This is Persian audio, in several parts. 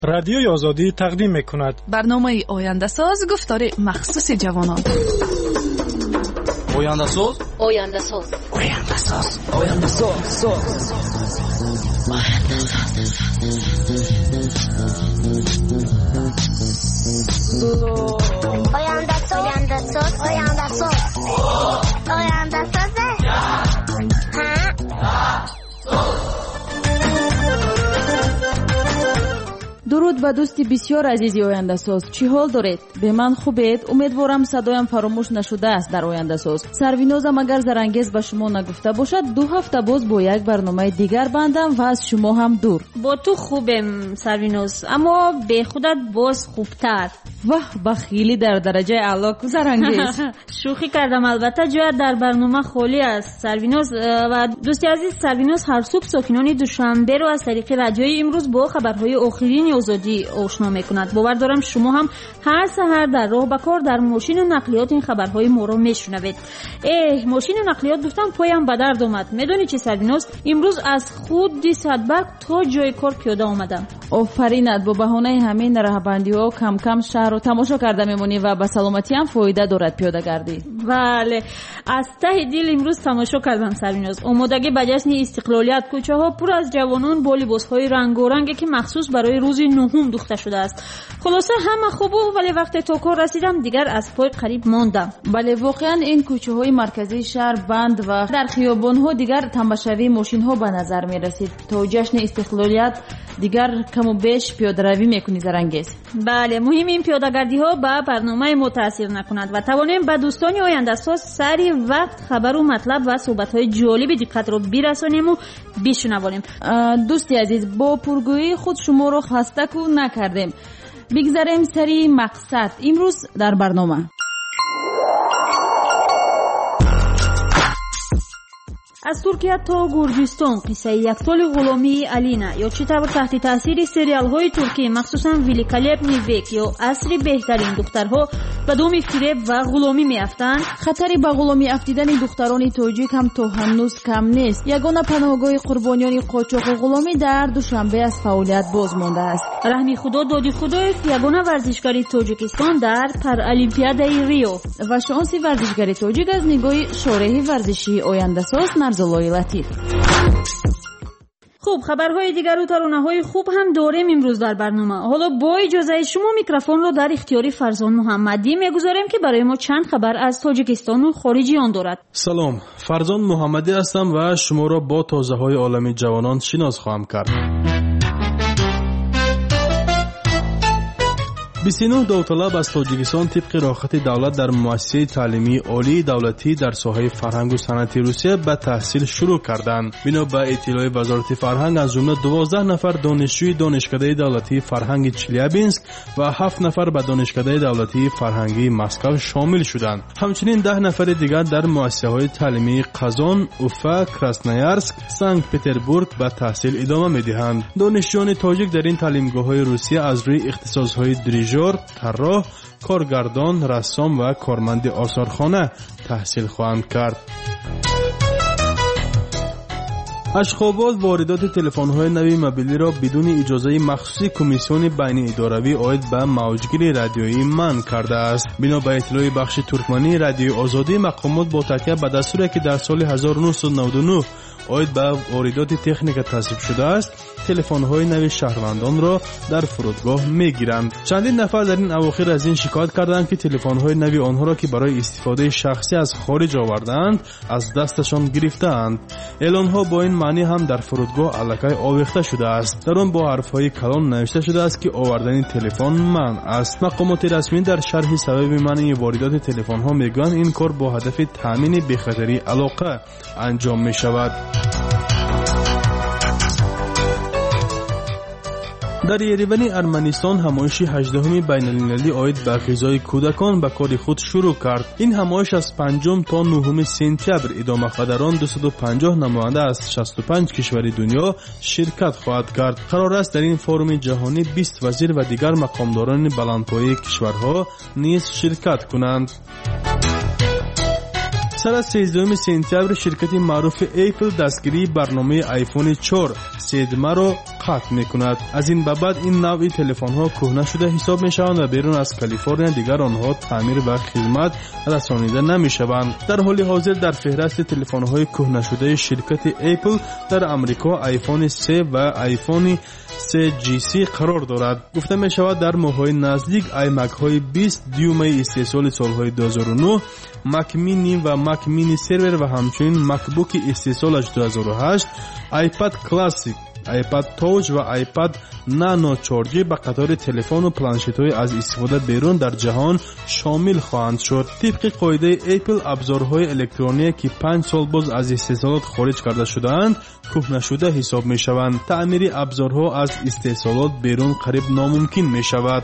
رادیوی آزادی تقدیم می‌کند برنامه آینده ساز گفتار مخصوص جوانان. آینده ساز آینده ساز آینده ساز آینده ساز آینده ساز آینده ساز آینده ساز آینده ساز درود به دوستی بسیار عزیزی آینده ساز، چی حال دارید؟ به من خوبید؟ امیدوارم صدایم فراموش نشده است در آینده ساز. سروینازم اگر زرانگیز به شما نگفته باشد 2 هفته باز با یک برنامه دیگر بندم و از شما هم دور. با تو خوبم سرویناز، اما به خودت باز خوبتر. واه خیلی در درجه اعلی زرانگیز. شوخی کردم، البته جای در برنامه خالی است سرویناز. و دوستی عزیز، سرویناز هر صبح ساکنان دوشنبه رو از طریق رادیوی امروز با خبرهای آخرین آزادی آشنا میکند. باور دارم شما هم هر سحر در راه به کار در ماشین و نقلیات این خبرهای ما رو میشنوید. ماشین و نقلیات گفتم پایم به درد اومد. میدونی چی سرویناز؟ امروز از خود صدبرگ تا جای کار پیاده آمدم. آفرینت، با بهانه همین راهبندی‌ها کم کم شهر رو تماشا کرده میمونی و به سلامتی هم فایده دارد پیاده گردی. بله، از ته دل امروز تماشا کردم سرویناز. آمادگی به جشن استقلالیت، کوچه‌ها پر از جوانان با لباس‌های رنگارنگی که مخصوص برای روز نهم دوخته شده است. خلاصه همه خوبه، ولی وقتی تا کار رسیدم دیگر از پای قریب ماندم. بله واقعا این کوچه‌های مرکزی شهر بند و در خیابان‌ها دیگر تماشاوی ماشین‌ها به نظر می‌رسید. تا جشن استقلالیت دیگر کم و بیش پیاده‌روی می‌کنی زرانگیز. بله، مهم این پیاده‌گردی‌ها به برنامه ما تاثیر نکند و توانیم به دوستان آینده ساز سری وقت خبر و مطلب و صحبت‌های جالب دقت رو برسانیم و بشنویم. دوستی عزیز، با پرگویی خود شما رو خسته نکردیم. بگذاریم سری مقصد امروز در برنامه. از ترکیه تا گرجستان قصه یک سال غلامی الینا یا چطور تحت تاثیر سریال های ترکی مخصوصا ویلیکالیب نیویک یا عصر بهترین دخترها به دام فریب و غلامی میافتند. خطری به غلامی افتیدن دختران تاجیک هم تا هنوز کم نیست. یگانه پناهگاه قربانیان قاچاق و غلامی در دوشنبه از فعالیت باز مانده است. رحمی خدا دادی خدای یگانه ورزشکاری تاجیکستان در پارالیمپیادای ریو و شانسی ورزشکاری تاجیک از نگاه شارح ورزشی آینده ساز مرزالای لطیف. خوب، خبرهای دیگر و ترانه‌های خوب هم داریم امروز در برنامه. حالا با اجازه شما میکروفون رو در اختیار فرزان محمدی میگذاریم که برای ما چند خبر از تاجیکستان و خارجی آن دارد. سلام، فرزان محمدی هستم و شما را با تازه‌های عالم جوانان شناس خواهم کرد. 29 داوطلب از تاجیکستان طبق راهخط دولت در مؤسسه تعلیمی عالی دولتی در ساحه فرهنگ و صنعت روسیه به تحصیل شروع کردند. بنا به اطلاع وزارت فرهنگ از جمله 12 نفر دانشجوی دانشکده دولتی فرهنگ چلیابینسک و 7 نفر به دانشکده دولتی فرهنگی مسکو شامل شدند. همچنین 10 نفر دیگر در مؤسسه‌های تعلیمی قزان، اوفا، کراسنویارسک، سنت پتربورگ به تحصیل ادامه می‌دهند. دانشجویان تاجیک در این تعلیمگاه‌های روسیه از روی اختصاص‌های دریژور، طراح، کارگردان، رسام و کارمند آثارخانه تحصیل خواهند کرد. اشخابات واردات تلفن‌های نوی موبیلی را بدون اجازه مخصوص کمیسیون بین اداروی عاید به موجگیری رادیویی منع کرده است. بنا به اطلاع بخش ترکمنی رادیوی آزادی، مقامات با تکیه به دستوری که در سال 1999 عاید به واردات تکنیک تصویب شده است، تلفن‌های نوی شهروندان را در فرودگاه می‌گیرند. چندین نفر در این اواخر از این شکایت کردند که تلفن‌های نوی آنها را که برای استفاده شخصی از خارج آوردند از دستشان گرفتند. اعلان‌ها با این معنی هم در فرودگاه الکی آویخته شده است. در آن با حرف‌های کلان نوشته شده است که آوردن تلفن منع است. مقامات رسمی در شرح سبب منع واردات تلفن‌ها میگویند این کار با هدف تامین بی‌خطری علاقه انجام می‌شود. در یریون ارمنستان همایش 18 بین‌المللی عاید به غذای کودکان به کار خود شروع کرد. این همایش از 5 تا 9 سپتامبر ادامه خواهد. 250 نماینده از 65 کشور دنیا شرکت خواهد کرد. قرار است در این فورم جهانی 20 وزیر و دیگر مقامداران بلندپایه کشورها نیز شرکت کنند. سر از 13 سپتامبر شرکت معروف اپل دستگیری برنامه آیفون 4 سیدمه را قطع میکند. از این به بعد این نوع تلفن ها کهنه شده حساب میشوند و بیرون از کالیفرنیا دیگر آنها تعمیر و خدمت رسانیده نمیشوند. در حال حاضر در فهرست تلفن های کهنه شده شرکت اپل در امریکا آیفون 3 و آیفون 3GC قرار دارد. گفته می شود در ماه‌های نزدیک آیمک های 20 دیومه استحصال سالهای 2009، مک مینی و مک مینی سرور و همچنین مکبوک استحصالش 2008، آیپد کلاسیک، آیپد توچ و آیپد نانو 4G به قطار تلفن و پلانشت های از استفاده بیرون در جهان شامل خواهند شد. طبق قاعده اپل ابزارهای الکترونیکی که 5 سال باز از استحصالات خارج کرده شده‌اند کهنه شده حساب می شوند. تعمیر ابزارها از استحصالات بیرون قریب ناممکن می شود.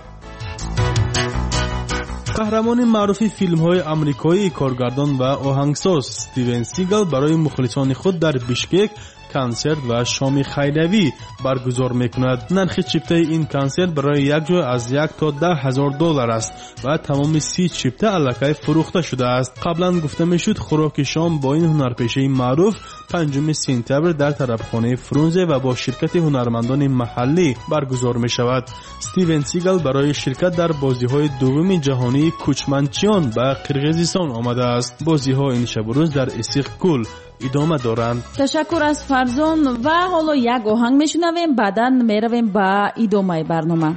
قهرمان معروف فیلم های آمریکایی کارگردان و آهنگساز استیون سیگال برای مخلصان خود در بیشکک کنسرت و شام خیریوی برگزار میکند. نرخ چیپته این کنسرت برای یک جای از 1 تا 10,000 دلار است و تمام 30 چیپته الکی فروخته شده است. قبلا گفته میشد خوراک شام با این هنرپیشه معروف 5 سپتامبر در طرفخانه فرونزه و با شرکت هنرمندان محلی برگزار می شود. استیون سیگال برای شرکت در بازی‌های دوم جهانی کوچمنچیان به قرقیزستان آمده است. بازی‌ها این شب و روز در استقلال ادامه دارند. تشکر از فرزان و حالا یک آهنگ میشنویم، بعداً میرویم به ادامه برنامه.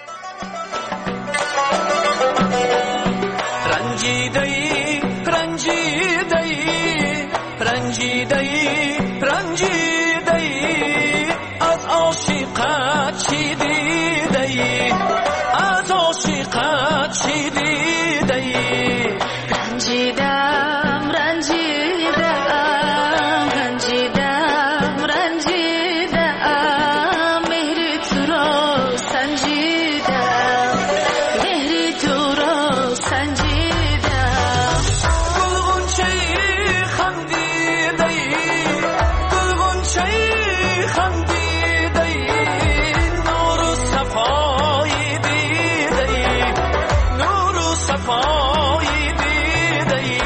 رنجیده‌ای رنجیده‌ای رنجیده‌ای رنجیده‌ای از عاشقت چی دیده‌ای از عاشقت چی دیده‌ای رنجیدم مهری تو را سنجیدم مهری تو را سنجیدم گلغنچه‌ای خندیده‌ای گلغنچه‌ای خندیده‌ای نور و صفایی دیده‌ای نور و صفایی دیده‌ای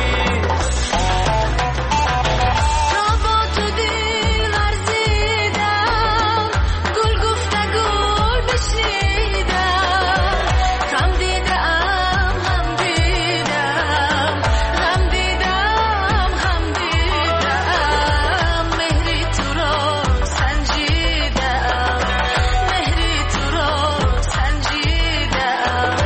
تا با تو دل ورزیدم گل گفته گل بشنیدم غم دیدم هم دیدم غم دیدم هم دیدم مهری تو را سنجیدم مهری تو را سنجیدم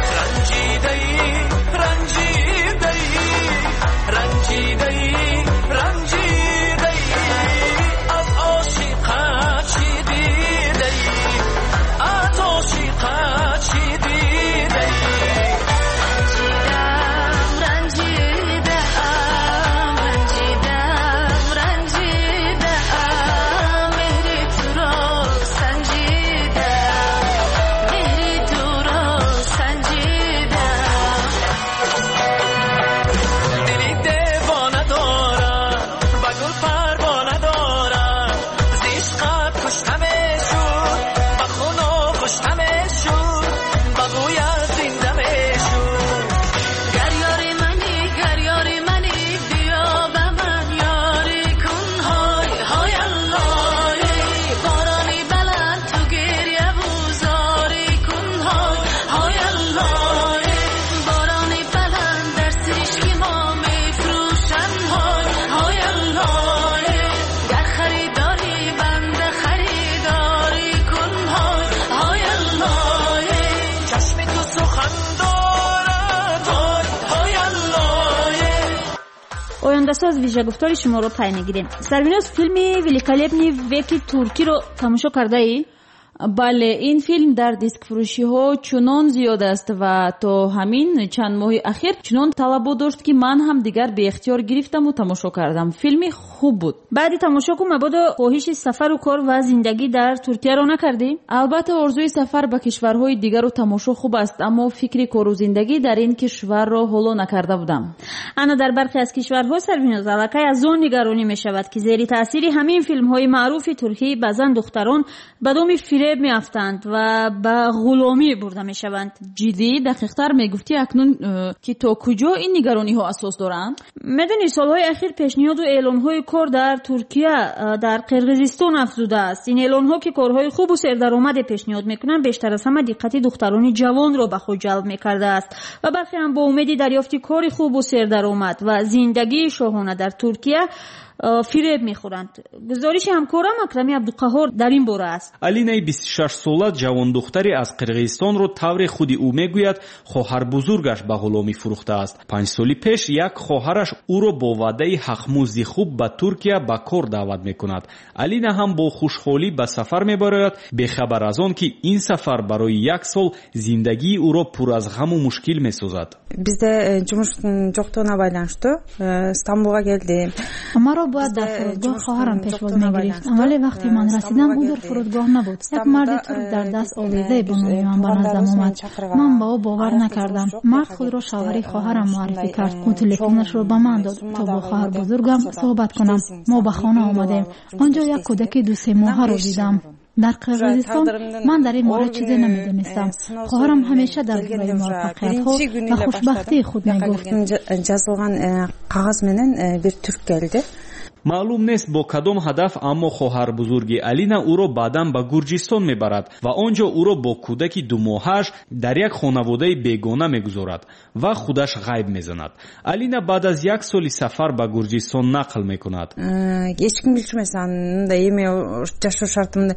رنجیده‌ای رنجیده‌ای از عاشقت چی دیده‌ای از عاشقت چی دیده‌ای رنجیدم مهری تو را سنجیدم مهری تو را سنجیدم دلی دیوانه دارم و گل پروانه دارم ز عشقت کشتمه شد و خونو کشتمه شد و گوید زنده می شد گریاری منی بیا به من یاری کن های های الله بارانی بلند تو گریه بوزاری کن های های الله بارانی بلند در سرشک ما میفروشن های های الله گر خریداری بنده خریداری کن های های الله چشم تو سخن دارد های الله oyandasaz вижа гуфтори шуморо пай мегирем. Сарвиноз филми великолепни веки турки ро тамошо кардаӣ? بله، این فیلم در دیسک فروشی ها چنان زیاد است و تا همین چند ماه اخیر چنان طلب داشت که من هم دیگر به اختیار گرفتم و تماشا کردم. فیلم خوب بود. баъди тамошоку мабодо хоҳиши сафару кор ва зиндагӣ дар туркияро накардӣ? البته آرزوی سفر به کشورهای دیگر و تماشا خوب است، اما فکر کار و زندگی در این کشور را حالا نکرده بودم. ана дар бархе аз кишварҳо сарвиноз аллакай аз он нигаронӣ мешавад ки зери таъсири ҳамин филмҳои маъруфи туркӣ баъзан духтарон ба доми фиреб فریب میافتند و به غلامی برده میشوند. جدی دقیق‌تر میگفتی اکنون که تا کجا این نگرانی ها اساس دارند؟ میدونی سالهای اخیر پیشنهاد و اعلان‌های کار در ترکیه در قرقیزستان افزوده است. این اعلان‌ها که کارهای خوب و سردرآمد پیشنهاد میکنند بیشتر از همه دقت دختران جوان را به خود جلب میکرده است و برخی هم با امید دریافت کار خوب و سردرآمد و زندگی شاهانه در ترکیه فریب میخورند. گزارش همکارم اکرمی عبدالقهار در این باره است. алинаи 26 сола ҷавондухтаре аз қирғизистонро тавре худи ӯ мегӯяд хоҳарбузургаш ба ғуломӣ фурӯхтааст. 5 соли пеш як хоҳараш ӯро бо ваъдаи ҳақмузди хуб ба туркия ба кор даъват мекунад. алина ҳам бо хушҳолӣ ба сафар мебарояд, бехабар аз он ки ин сафар барои як сол зиндагии ӯро пур аз ғаму мушкил месозад. Бизде жумуш жоқтугуна байланыштуу Стамбулга келдим. باید در فرودگاه خواهرم پیشواز میگرفت، ولی وقتی من رسیدم او در فرودگاه نبود. یک مرد ترک در دست آویزه به نام من به نظرم آمد. من با او باور نکردم. مرد خود را شوهر خواهرم معرفی کرد. او تلفنش را به من داد تا با خواهر بزرگم صحبت کنم. ما به خانه آمدیم. آنجا یک کودک 2-3 ماهه را دیدم. در قرقیزستان من در این مورد چیزی نمیدونستم. خواهرم همیشه در برای موفقیت ها و خوشبختی خود میگفت. жазылган кагаз менен бир түрк келди. маълум нест бо кадом ҳадаф, аммо хоҳарбузурги алина ӯро баъдан ба гурҷистон мебарад ва он ҷо ӯро бо кӯдаки 2 моҳааш дар як хонаводаи бегона мегузорад ва худаш ғайб мезанад. алина баъд аз як соли сафар ба гурҷистон нақл мекунад. Эч ким билмес мындай эме жашоо шартымды.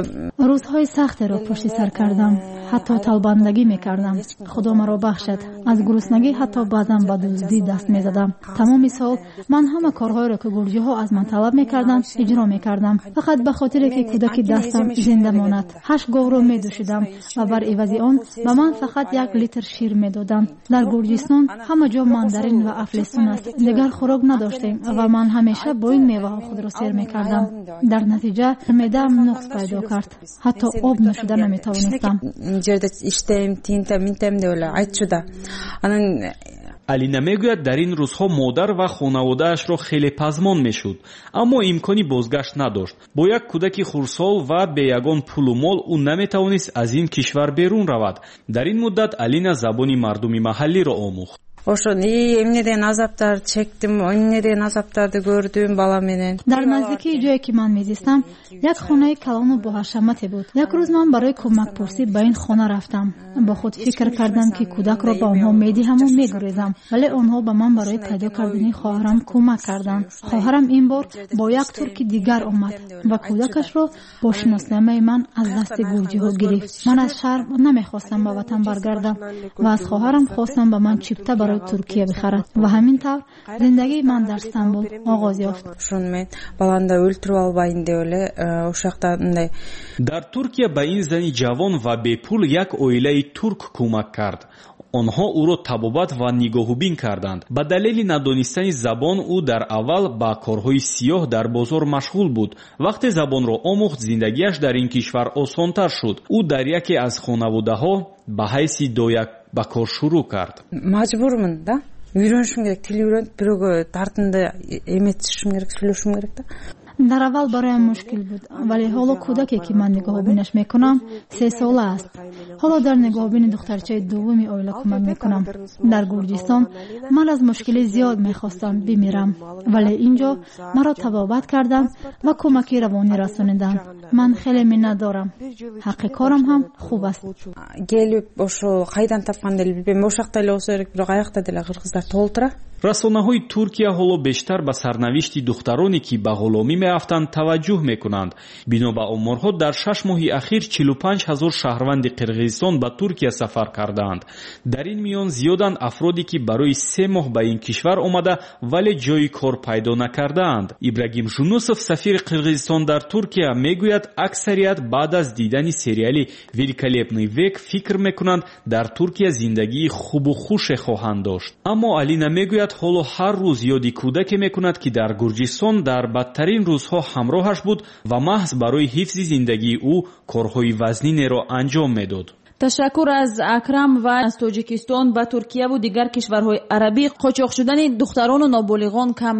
روزهای سختی را پشت سر کردم. حتی طلبندگی میکردم. خدا مرا بخشد. از گرسنگی حتی بعضا به دزدی دست میزدم. تمام سال من همه کارهای را که گرجی‌ها از من طلب میکردند اجرا میکردم، فقط به خاطر که کودک دستم زنده ماند. 8 گاو را میدوشیدم و بر عوض آن به من فقط 1 لیتر شیر میدادند. در گرجستان همه جا ماندارین و افلسون است. دیگر خوراک نداشتیم و من همیشه با این میوه خود را سیر میکردم. در نتیجه معده‌ام نقص پیدا کرد. حتی آب نوشیدن نمیتوانستم. жерде иштейм, тинтем деп эле айтчу да. Анан алина мегӯяд дар ин рӯзҳо модар ва хонаводаашро хеле пазмон мешуд, аммо имкони бозгашт надошт. бо як кӯдаки хурдсол ва бе ягон пулу мол ӯ наметавонист аз ин кишвар берун равад. дар ин муддат алина забони мардуми маҳаллиро омӯхт. ошон эмне деген азаптар чектим, эмне деген азаптарды көрдүм бала менен. در نزدیکی جایی که من میزیستم یک خانه کلان و با حشمتی بود. یک روز من برای کمک پرسی به این خانه رفتم. با خود فکر کردم که کودک را به آنها میدهم و میگریزم، ولی آنها به من برای پیدا کردن خواهرم کمک کردند. خواهرم این بار با یک ترک دیگر آمد و کودکش را با شناسنامه من از دست گرجی ها گرفت. من از شهر نمیخواستم به وطن برگردم و از خواهرم خواستم به من چیپته برای ترکیه بخرد و همین طور زندگی من در استانبول آغاز یافت. Ошон мен баланда өлтүрүп албайын деп эле ошакта мындай. дар туркия ба ин зани ҷавон ва бепул як оилаи турк кӯмак кард. онҳо ӯро табобат ва нигоҳубин карданд. ба далели надонистани забон ӯ дар аввал ба корҳои сиёҳ дар бозор машғул буд. вақте забонро омӯхт, зиндагиаш дар ин кишвар осонтар шуд. ӯ дар яке аз хонаводаҳо ба ҳайси дояк ба кор шурӯъ кард. Мажбурмун да. Үйрөнүшүм керек, тил үйрөнүп бирөөгө тартымды эметишим керек, сүйлөшүм керек да. در اول برایم مشکل بود، ولی حالا کودکی که من نگاهبینش میکنم 3 ساله است. حالا در نگاهبین دخترچه دومی اویلا کمک میکنم. در گرجستان من از مشکل زیاد میخواستم بمیرم، ولی اینجا مرا طبابت کردم و کمکی روانی رسوندم. من خیلی منت دارم. حق کارم هم خوب است. Келип ошо кайдан тапканды эле билбейм. Ошакта эле болсо керек, бирок аякта деле кыргыздар толтура. расонаҳои туркия ҳоло бештар ба сарнавишти духтароне ки ба ғуломӣ меафтанд таваҷҷӯҳ мекунанд. бино ба оморҳо дар 6 моҳи ахир 45 000 шаҳрванди қирғизистон ба туркия сафар кардаанд. дар ин миён зиёданд афроде ки барои 3 моҳ ба ин кишвар омада вале ҷои кор пайдо накардаанд. ибрагим жунусов, сафири қирғизистон дар туркия, мегӯяд аксарият баъд аз дидани сериали великолепный век фикр мекунанд дар туркия зиндагии хубу хуше хоҳанд дошт. аммо алина мегӯяд ҳоло ҳар рӯз ёди кӯдаке мекунад ки дар гурҷистон дар бадтарин рӯзҳо ҳамроҳаш буд ва маҳз барои ҳифзи зиндагии ӯ корҳои вазнинеро анҷом медод. تشکر از اکرم و از تاجیکستان به ترکیه و دیگر کشورهای عربی قاچاق شدن دختران و نابالغان کم نیست.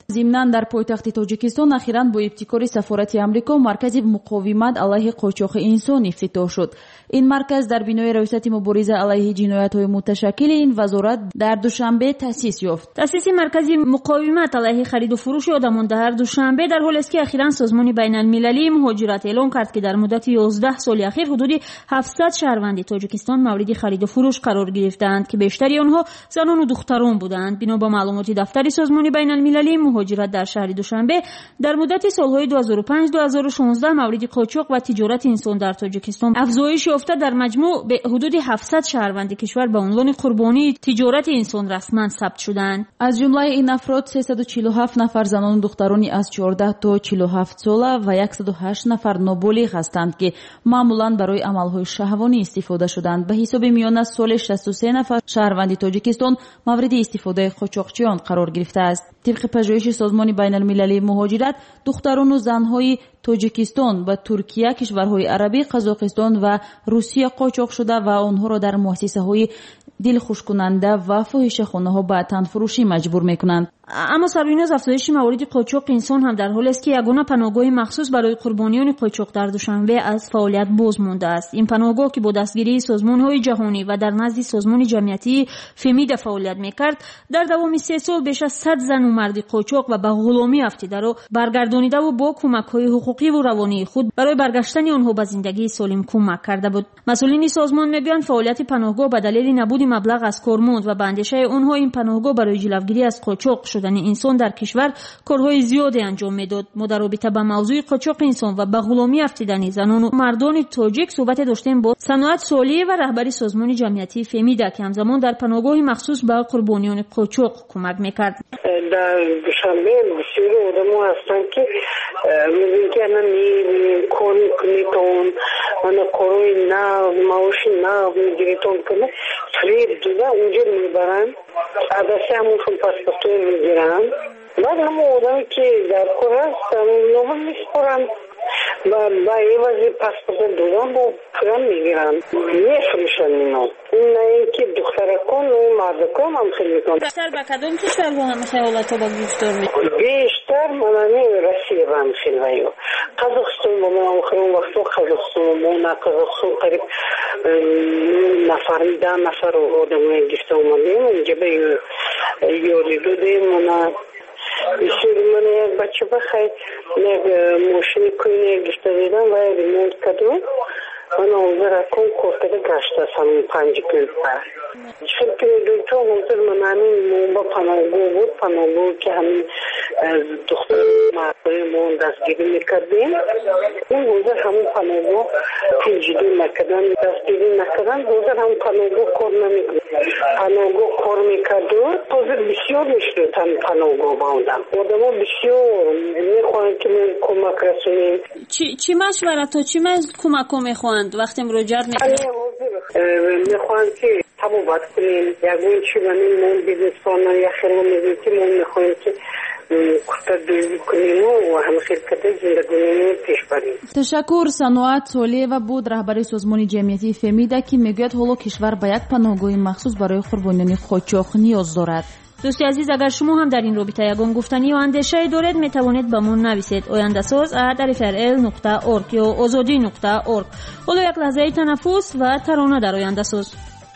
ضمناً дар пойтахти тоҷикистон ахиран бо ибтикори сафорати амрико маркази муқовимат алайҳи қочоқи инсон ифтитоҳ шуд. ин марказ дар бинои раёсати мубориза алайҳи ҷиноятҳои муташаккили ин вазорат дар душанбе таъсис ёфт. таъсиси маркази муқовимат алайҳи хариду фурӯши одамон дар душанбе дар ҳоле аст ки ахиран созмони байналмилалии муҳоҷират эълон кард ки дар муддати 11 соли ахир ҳудуди 700 шаҳрванди тоҷикистон мавриди хариду фурӯш қарор гирифтаанд ки бештари онҳо занону духтарон буданд. бино ба маълумоти дафтари созмони байналмилалии муҳоҷират дар шаҳри душанбе дар муддати солҳои 2005-2016 мавриди қочоқ ва тиҷорати инсон дар тоҷикистон афзоиш ёфта дар маҷмӯъ به حدود 700 شهروند کشور به عنوان قربانی تجارت انسان رسما ثبت شدند. از جمله این افراد 347 نفر زنان و دخترانی از 14 تا 47 ساله و 108 نفر نابالغ هستند که معمولا برای عملهای شهوانی استفاده شدند. به حساب میانه سال 63 نفر شهروند تاجیکستان مورد استفاده قاچاقچیان قرار گرفته است. طبق پژوهش سازمان بین‌المللی مهاجرت، دختران و زنهای توجیکستان و ترکیه، کشورهای عربی، قزاقستان و روسیه قاچاق شده و آنها را در مؤسسه‌های دلخوش کننده و فاحشه‌خانه‌ها به تنفروشی مجبور می‌کنند. اما سربیناز افزایش موارد قاچاق انسان هم در حالی است که یگانه پناهگاه مخصوص برای قربانیان قاچاق در دوشنبه از فعالیت باز مانده است. این پناهگاه که با دستگیری سازمان‌های جهانی و در نزد سازمان جمعیتی فمید فعالیت می‌کرد، در دوام 3 سال بیش از 100 زن و مرد قاچاق و به غلامی افتیده را برگردانیده و با کمک‌های حقوقی و روانی خود برای برگشتن آنها به زندگی سالم کمک کرده بود. مسئولین سازمان میگویند فعالیت پناهگاه به دلیل نبود مبلغ از کارمند و به اندیشه آنها این پناهگاه برای جلوگیری از قاچاق شدن انسان در کشور کارهای زیادی انجام میداد. ما در رابطه با موضوع قاچاق انسان و به غلامی افتیدن زنان و مردان تاجیک صحبت داشتیم با صنوات سالیه و رهبری سازمان جمعیتی فمیده که همزمان در پناهگاه مخصوص به قربانیان قاچاق کمک میکرد. در دوشنبه بسیاری آدم‌ها هستند که میگن کار میکنید اون کارهای نو معاش نو میگیریتون کنه فریب دیده اونجا میبرن عدسه همونشون پاسپورتوی میگیرن بعد همون آدمی که در کار هست نوها میسپرن با ایوازی پاسپورت دادن با پولم میگیرن میفروشن اینا این نه اینکه دخترکان و مردکان هم خیلی میکنن. بیشتر به کدوم کشورها هم خیالات با گفتار میکنن؟ بیشتر منانی روسیه با هم خیلی قزاقستان با من آخرین وقتا قزاقستان با من قزاقستان قریب نفر 10 نفر آدم گفته اومدیم اینجا به یاری دادیم من بسیاری من یک بچه بخواه یک ماشین کوینه گفته دیدم و ریمونت کردم من حاضر اکن کارکده گشته است همین 5 کلپر چون که دوتا حاضر من همین با پناهگاه بود پناهگاه که همین دختر مردای ما دستگیری میکردیم اون حاضر همون پناهگاه پیجیدی نکردن دستگیری نکردن حاضر همون پناهگاه کار نمیکرد پناهگاه کار میکرد و حاضر بسیار میشد همین پناهگاه باندم آدم ها بسیار میخواهند که من کمک رسونیم. چی مشورت ها چی کمک ها میخواهند وقتی مراجعت میکنند؟ میخواهند که تبابت کنیم یکون چی بنیم من بیزنس پارتنر یا خیلی میزید من میخواهیم که تشکر. صنوات سالیه بود رهبر سازمان جمعیتی فمیده که میگوید حالا کشور به یک پناهگاه مخصوص برای قربانیان قاچاق نیاز دارد. دوستی عزیز اگر شما هم در این رابطه یگان گفتنی و اندیشه دارید میتوانید به من نویسید oyandasaz@rfrl.org یا azadi.org. حالا یک لحظه تنفس و ترانه در آینده‌ساز.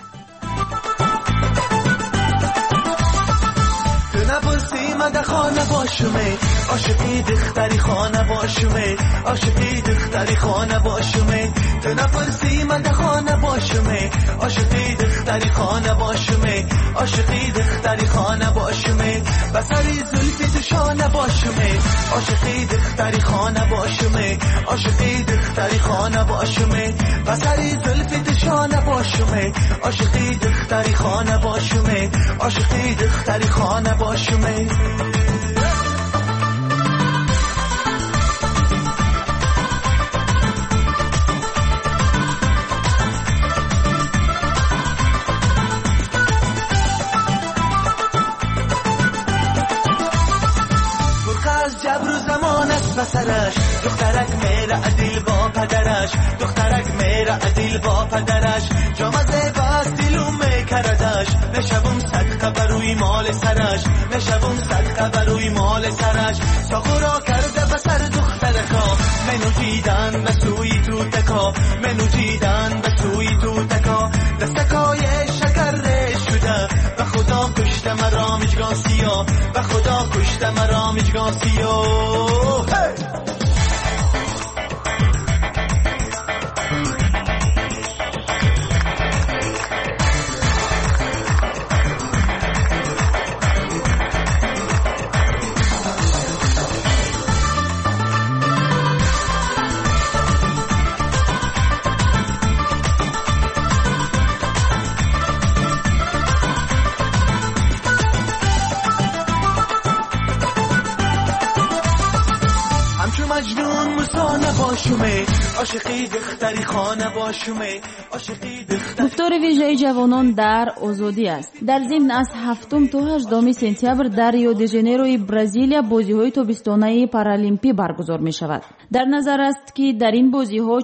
مده خانه باشمه عاشقی دختری خانه باشمه عاشقی دختری خانه باشمه تو نپرسی مده خانه باشمه عاشقی دختری خانه باشمه عاشقی دختری خانه باشمه بسری زلفی تو شانه باشمه عاشقی دختری خانه باشمه عاشقی دختری خانه باشمه بسری زلفی تو شانه باشمه عاشقی دختری خانه باشمه عاشقی دختری خانه باشمه بسرش دخترک میره عدیل با پدرش دخترک میره عدیل با پدرش جامزه باز دیلوم میکردش نشبم صدقه بروی مال سرش نشبم صدقه بروی مال بال سرش ساقو را کرده به سر دختر خواه منو دیدن به سوی تو تکا منو دیدن به سوی تو تکا دستکای شکر شده و خدا کشته مرا مجگان سیا و خدا کشته مرا مجگان سیا گفتار ویژه جوانان در آزادی است. در ضمن از 7 تا 18 سپتامبر در ریو دی ژانیروی برزیلیا بازی‌های تابستانه پارالیمپی برگزار می‌شود. در نظر است که در این بازی‌ها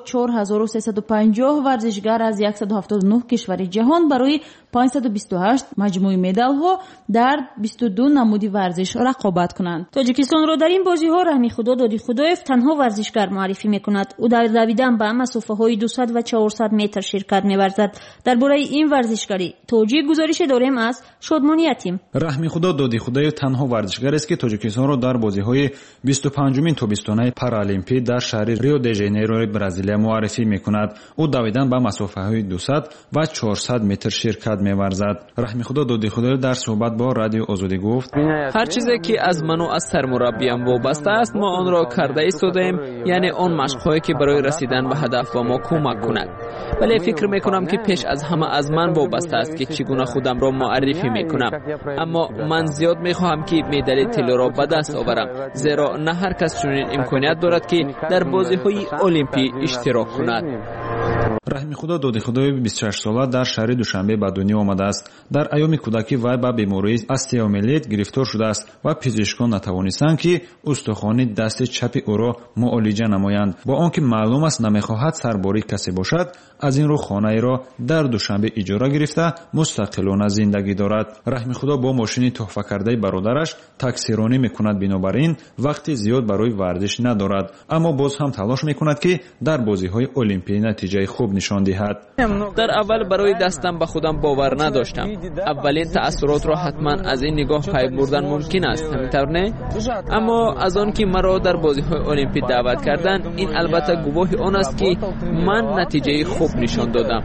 4350 ورزشگر از 179 کشور جهان برای 528 مجموعه مدال‌ها در 22 نمود ورزش رقابت کنند. تاجیکستان را در این بازی‌ها رحمی خدا دادی خدایف تنها ورزشگر معرفی می‌کند. او در دویدن به مسافه‌های 200 و 400 متر شرکت می‌ورزد. درباره این ورزشکاری تاجیک گزارش داریم از شادمانی یتیم. رحمی خدا دادی خدایف تنها ورزشگر است که تاجیکستان را در بازی‌های 25مین تابستانه پارالیمپی در شهر ریو دی ژانیرو برزیلیا معرفی می‌کند. او دویدن به مسافه‌های 200 و 400 متر شرکت می‌ورزد. رحمی خدا دادی خدایف در صحبت با رادیو آزادی گفت: هر چیزی که از من و از سرمربیم وابسته است ما آن را کرده ایستادیم، یعنی آن مشق‌هایی که برای رسیدن به هدف با ما کمک کند. ولی فکر می‌کنم که پیش از همه از من وابسته است که چگونه خودم را معرفی می‌کنم. اما من زیاد می‌خواهم که مدال طلا را به دست آورم، زیرا نه هر کس چنین امکانیت دارد که در بازی‌های المپی اشتراک کند. رحمی خدا دادی خدای 26 ساله در شهر دوشنبه به دنیا آمده است. در ایام کودکی وی به بیماری استیومیلیت گرفتار شده است و پزشکان نتوانستند که استخوان دست چپ او را معالجه نمایند. با آنکه معلوم است نمیخواهد سرباری کسی باشد، از این رو خانه را در دوشنبه اجاره گرفته مستقلانه زندگی دارد. رحمی خدا با ماشین تحفه کرده برادرش تاکسیرانی میکند، بنابراین وقتی زیاد برای ورزش ندارد، اما باز هم تلاش میکند که در بازی‌های المپی نتیجه خوب نشان دهد. در اول برای دستم به خودم باور نداشتم. اولین تأثیرات را حتما از این نگاه پی بردن ممکن است، همینطور نه؟ اما از آن که مرا در بازی‌های المپی دعوت کردند، این البته گواهی آن است که من نتیجه خوب نشان دادم.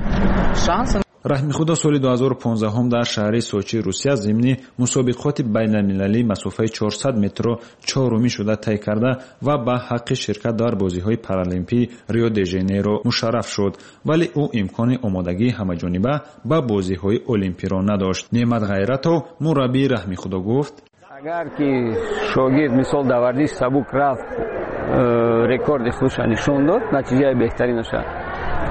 رحمی خدا سال 2015 هم در شهر سوچی روسیه ضمن مسابقات بین‌المللی مسافه 400 متر چهارمی شده طی کرده و به حق شرکت در بازی‌های پارالیمپی ریو دی ژانیرو مشرف شد، ولی او امکان آمادگی همه‌جانبه به بازی‌های المپی را نداشت. نعمت غیرتو مربی رحمی خدا گفت: اگر که شاگرد مثال در ورزش سبک رفت رکورد خودش نشون داد، نتیجه بهتری نشد.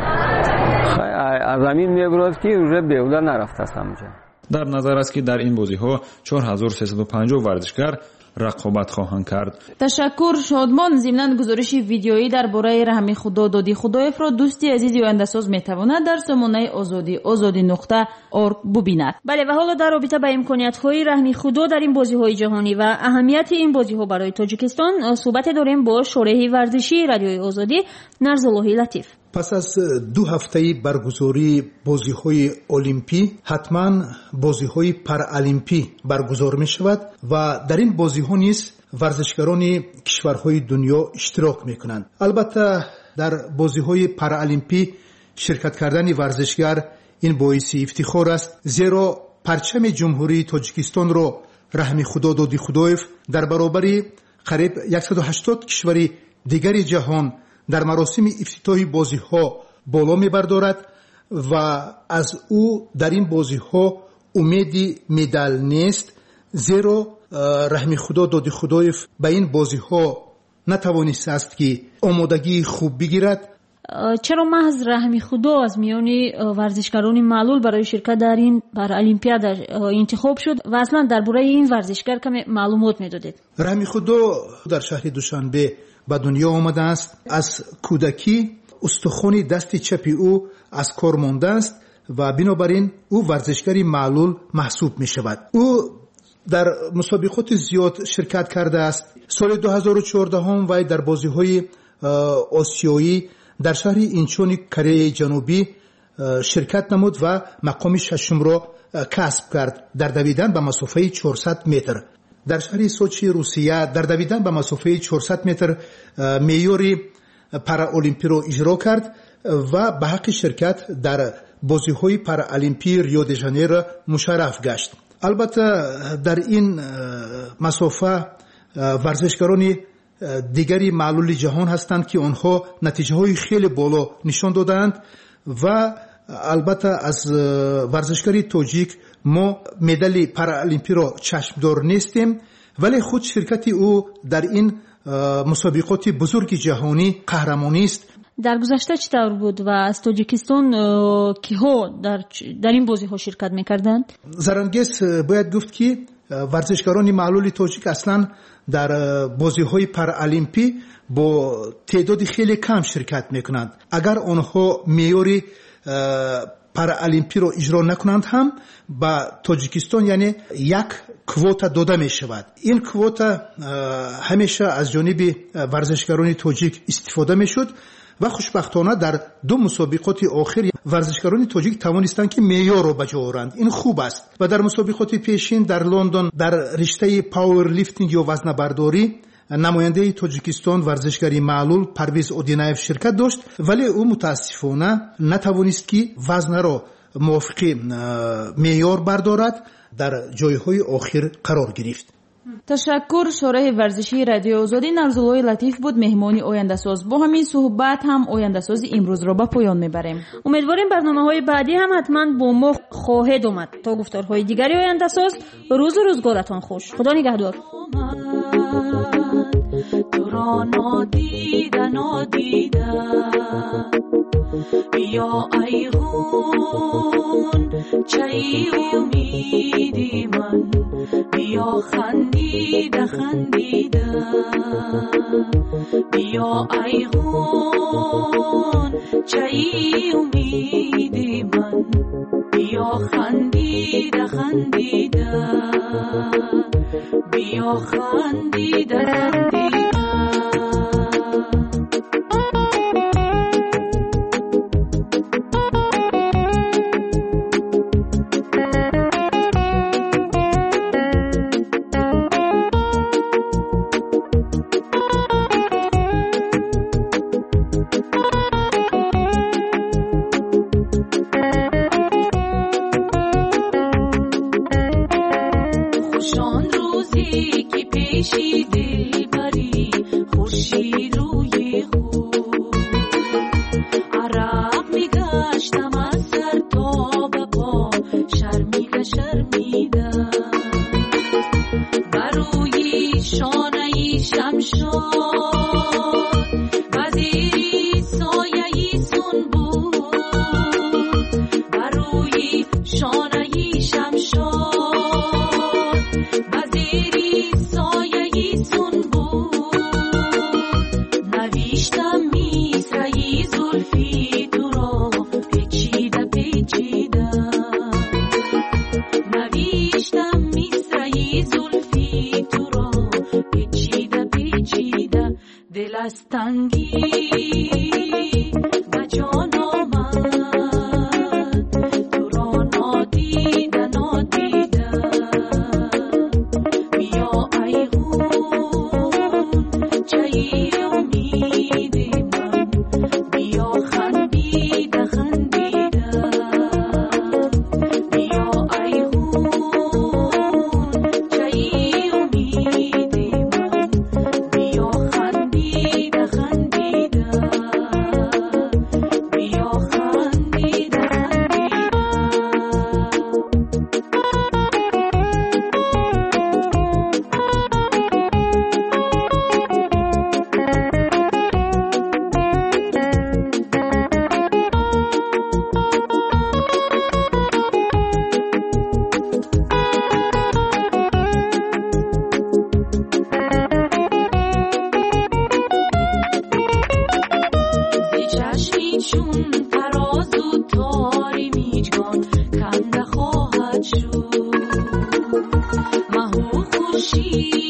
از زمین میگوید که روزه بیهوده نرفته است همونجا. در نظر است که در این بازی‌ها 4350 ورزشگر رقابت خواهند کرد. تشکر شادمان. ضمن گزارش ویدیویی درباره رحمی خدا دادی خدایف را دوستی عزیز آینده‌ساز میتواند در سامانه آزادی.org ببیند. بله، و حالا در رابطه با امکانیت‌های رحمی خدا در این بازی‌های جهانی و اهمیت این بازی‌ها برای تاجیکستان صحبت داریم با شورای ورزشی رادیوی آزادی نرزاللهی لطیف. پس از 2 هفته برگزاری بازی‌های المپی حتما بازی‌های پارالیمپی برگزار می‌شود و در این بازی‌ها نیز ورزشکاران کشورهای دنیا اشتراک می‌کنند. البته در بازی‌های پارالیمپی شرکت کردن ورزشگر این باعث افتخار است، زیرا پرچم جمهوری تاجیکستان را رحمی خدا دادی خدایف در برابر قریب 180 کشور دیگر جهان در مراسم افتتاحی بازی‌ها بالا می‌بردارد و از او در این بازی‌ها امیدی مدال نیست، زیرا رحمی خدا دادی خدایف به این بازی‌ها نتوانسته است که آمادگی خوب بگیرد. چرا محض رحمی خدا از میان ورزشکاران معلول برای شرکت در این پارالیمپیاد انتخاب شد و اصلا درباره این ورزشکار کم معلومات می‌دادید؟ رحمی خدا در شهر دوشنبه به دنیا آمده است. از کودکی استخوان دست چپ او از کار مانده است و بنابراین او ورزشکاری معلول محسوب می شود. او در مسابقات زیاد شرکت کرده است. سال 2014 هم وی در بازی‌های آسیایی در شهر اینچون کره جنوبی شرکت نمود و مقام ششم را کسب کرد در دویدن به مسافه 400 متر. در شهر سوچی روسیه در دویدن به مسافه 400 متر معیار پارالیمپی را اجرا کرد و به حق شرکت در بازی‌های پارالیمپی ریو دی ژانیرو مشرف گشت. البته در این مسافه ورزشکاران دیگری معلول جهان هستند که آنها نتیجه‌های خیلی بالا نشان دادند و البته از ورزشکاری تاجیک ما مدال پارالیمپی را چشمدار نیستیم، ولی خود شرکت او در این مسابقات بزرگ جهانی قهرمانی است. در گذشته چطور بود و از تاجیکستان کیها در این بازی ها شرکت میکردند؟ زرانگیز باید گفت که ورزشکاران معلول تاجیک اصلا در بازی های پارالیمپی با تعداد خیلی کم شرکت میکنند. اگر آنها معیار پارالیمپی را اجرا نکنند هم با تاجیکستان یعنی یک کوتا داده می شود. این کوتا همیشه از جانب ورزشکاران تاجیک استفاده می شد و خوشبختانه در دو مسابقات آخر ورزشکاران تاجیک توانستند که معیار را بجا آورند. این خوب است. و در مسابقات پیشین در لندن در رشته پاور لیفتینگ یا وزنه برداری نماینده تاجیکستان ورزشکاری معلول پرویز اودینایف شرکت داشت، ولی او متاسفانه نتوانست که وزن را موافق معیار بردارد، در جایهای آخر قرار گرفت. تشکر. شورای ورزشی رادیو آزادی نرزولای لطیف بود مهمانی آینده ساز. با همین صحبت هم آینده ساز امروز را به پایان میبریم. امیدواریم برنامه‌های بعدی هم حتما با ما خواهد اومد. تا گفتارهای دیگری آینده ساز، روز و روزگارتان خوش. خدا نگهدار. تو را نادیده بیا ایغون چای امیدی من بیا خندیده بیا ایغون چای امیدی من بیا خندیده بیا خندیده مهو چی